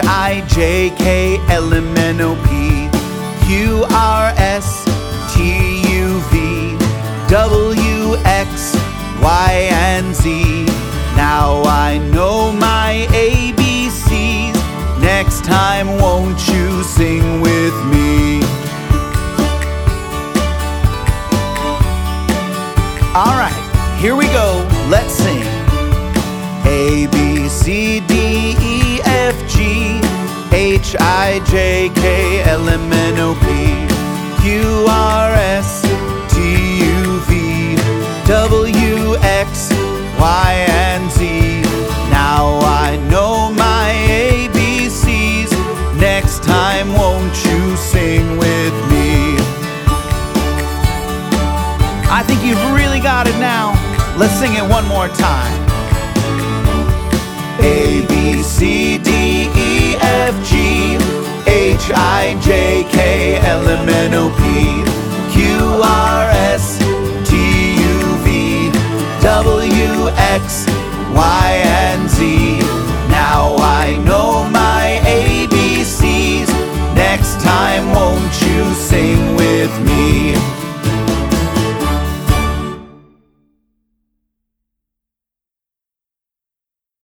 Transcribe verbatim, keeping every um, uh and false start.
I, J, K, L, M, N, O, P, Q, R, S, T, U, V, W, X, Y, and Z. Now I know my A B Cs. Next time, won't you sing with me? Alright, here we go, let's sing. A, B, C, D, E, F, G, H, I, J, K, L, M, N, O, P, Q, R, S, T, U, V, W, X, Y, and Z. Now I know my A B Cs. Next time, won't you sing with me? I think you've really got it now. Let's sing it one more time. A, B, C, D, E, F, G, H, I, J, K, L, M, N, O, P, Q, R, S, T, U, V, W, X, Y, and Z. Now I know my A B Cs. Next time, won't you sing with me?